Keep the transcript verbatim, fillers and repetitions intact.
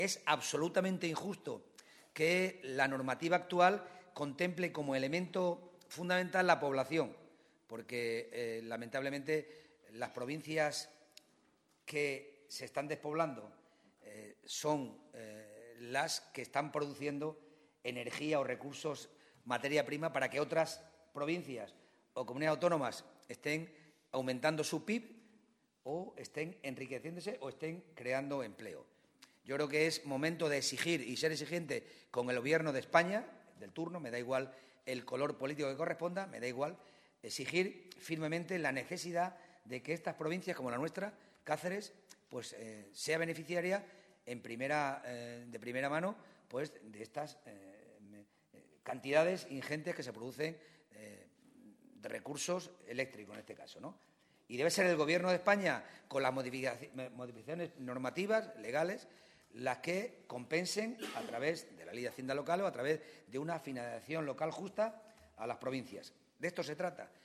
Es absolutamente injusto que la normativa actual contemple como elemento fundamental la población, porque eh, lamentablemente las provincias que se están despoblando eh, son eh, las que están produciendo energía o recursos, materia prima, para que otras provincias o comunidades autónomas estén aumentando su P I B o estén enriqueciéndose o estén creando empleo. Yo creo que es momento de exigir y ser exigente con el Gobierno de España, del turno, me da igual el color político que corresponda, me da igual, exigir firmemente la necesidad de que estas provincias, como la nuestra, Cáceres, pues eh, sea beneficiaria en primera, eh, de primera mano pues, de estas eh, cantidades ingentes que se producen eh, de recursos eléctricos, en este caso, ¿no? Y debe ser el Gobierno de España, con las modificaciones normativas, legales, las que compensen a través de la Ley de Hacienda Local o a través de una financiación local justa a las provincias. De esto se trata.